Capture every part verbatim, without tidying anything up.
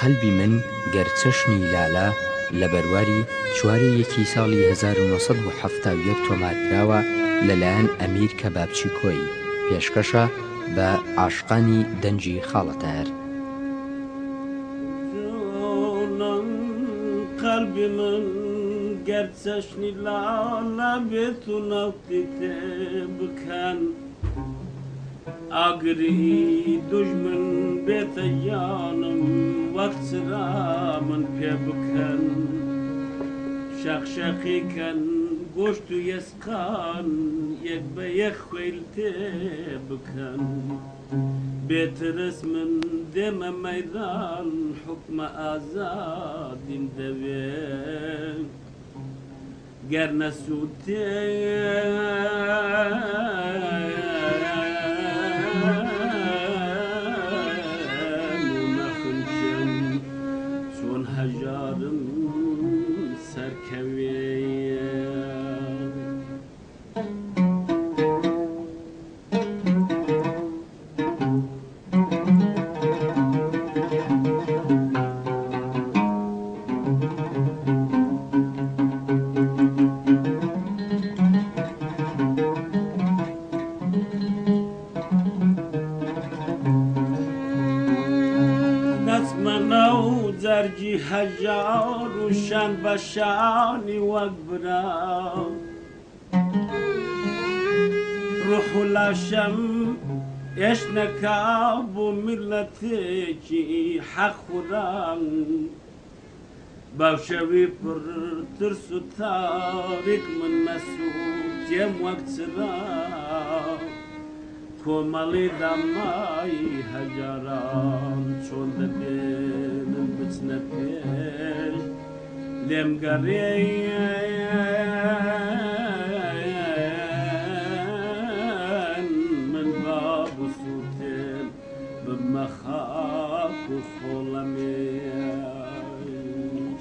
قەلبی من گەرچەشنی لالە لە بەرواری چواری یەکی ساڵی هەزار و نۆسەد و هەفتاد و یەک تۆمارکراوە لەلایەن ئەمیر کەبابچی کۆی، پێشکەشە بە عاشقانی دەنجی خاڵەتەر. قلبی من گەرچەشنی لالە بێت و نەوتیتێ بکەن، ئاگری دوژمن بێتە یانم وەک چرا من پێ بکەن، شەخشەقیکەن گۆشت و یەسقان یەک بە یەک خوێل تێ بکەن، بێترس من دێمە مەیدان حوکمە ئازادیم دەوێ، گەر نەسووتێ نەخنچم چۆن هەژارم سەرکەوێ. جەرگی هەژار و شان بە شانی وەک برا، ڕوح و لاشەم ئێشنەکا بۆ میلەتێکی حەقوڕان، باوشەوی پڕ ترس و تاریک من مەسوود تێم وەک چرا، کۆمەڵی دامای هەژاران چۆن دەبێنم بچنە پێش لێم گەڕێن، من با بسووتێن ببمە خاک و خۆڵەمێش.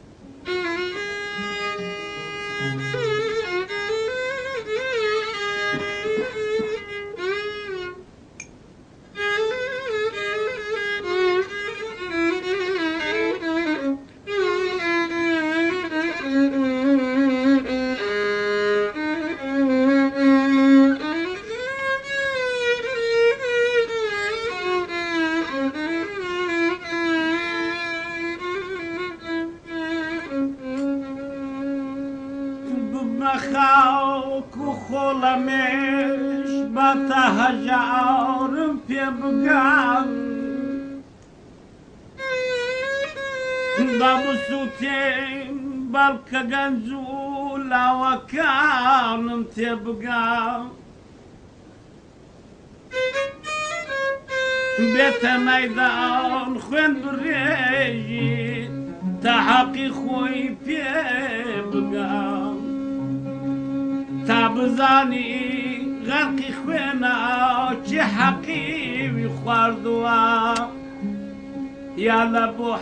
خاک و خۆڵەمێش بەتە هەژارم پێ بگەن، بە بسووتێن بەڵکە گەنج و لاوەکانم تێ بگەن، بێتە مەیدان خوێن بڕێژی تا حەقی خۆی پێ بگەن، تا بزانی غەرقی خوێنە چی حەقیوی خواردووە، یا لە بۆ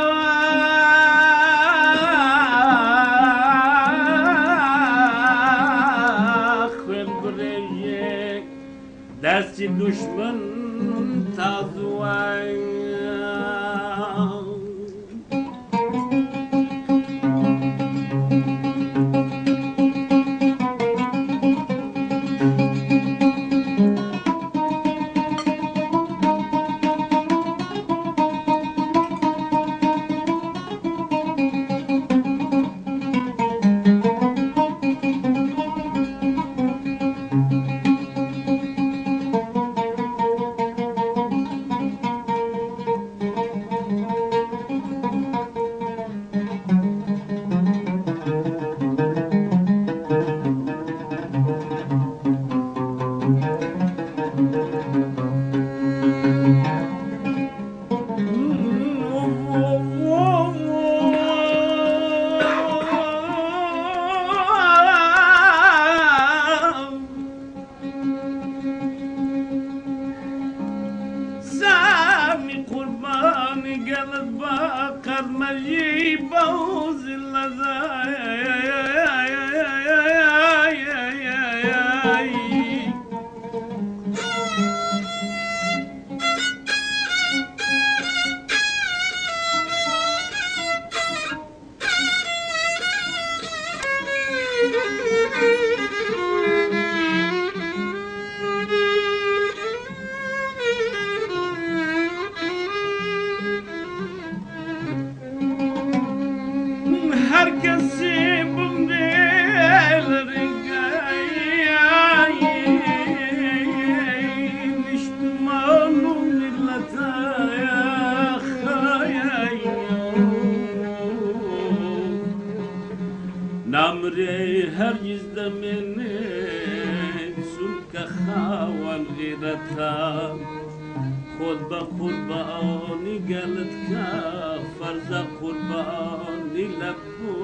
خوێن برێژێک دەستی دوژمن تازووە. نمره هرگز دمنه سلک خوان غیرتا خود با قربانی گلت که فرز قربانی لبو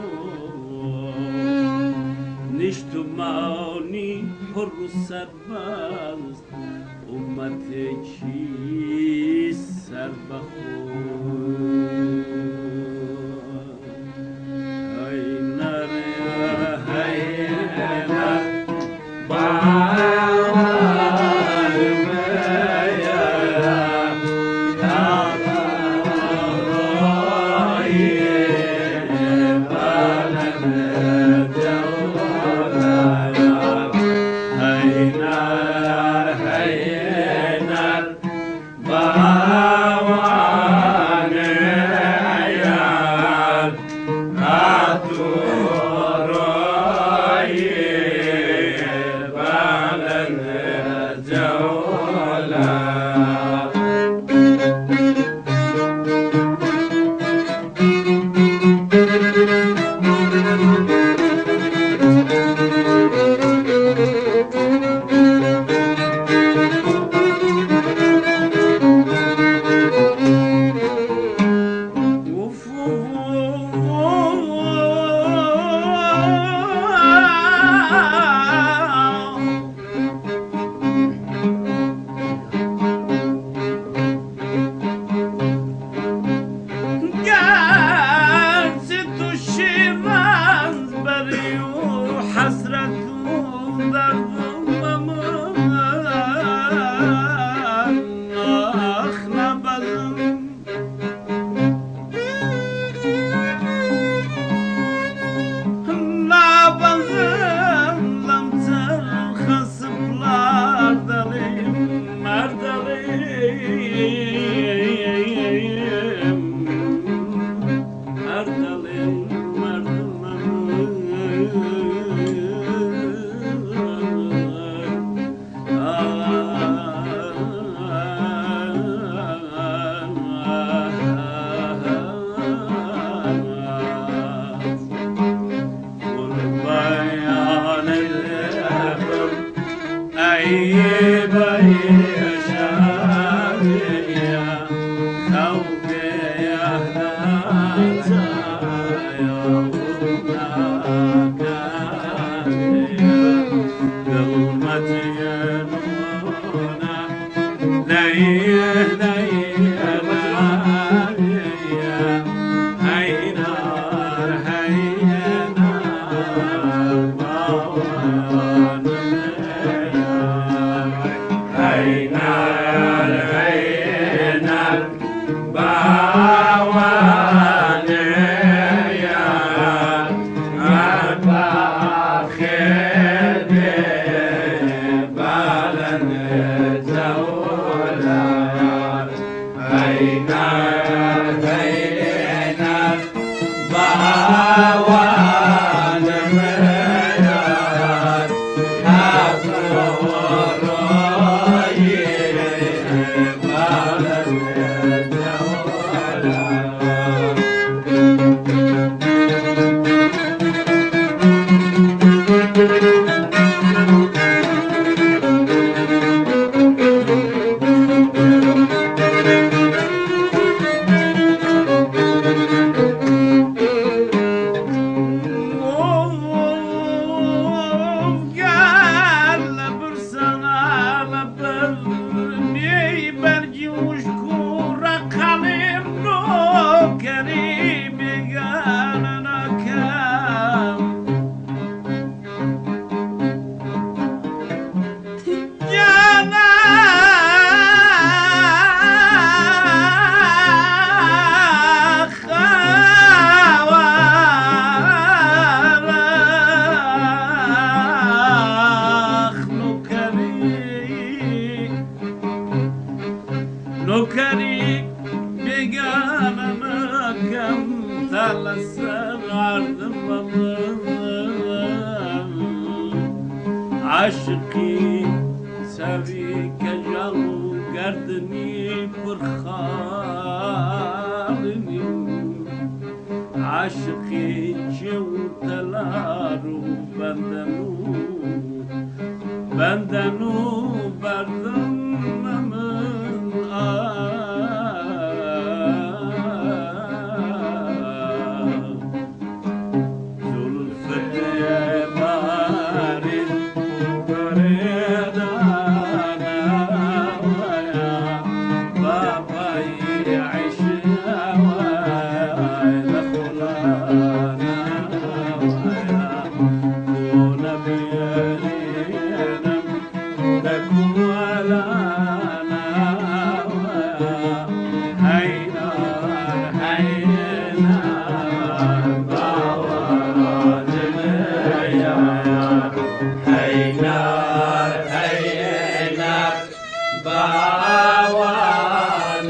نشتمانی پر و سرباز امت چی سر بخور بسر عرض عاشقی سوی کجاو گردنی برخالنی عاشقی جو تلارو بندنو بندنو بردم من زلفت بارد بردانا ويا باباي عشنا ويا خلانا ويا كون بيالينا لكم ولانا ويا هينار هينار بواد العيار هينار هينار بواد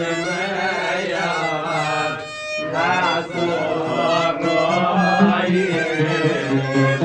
العيار هذا الرأي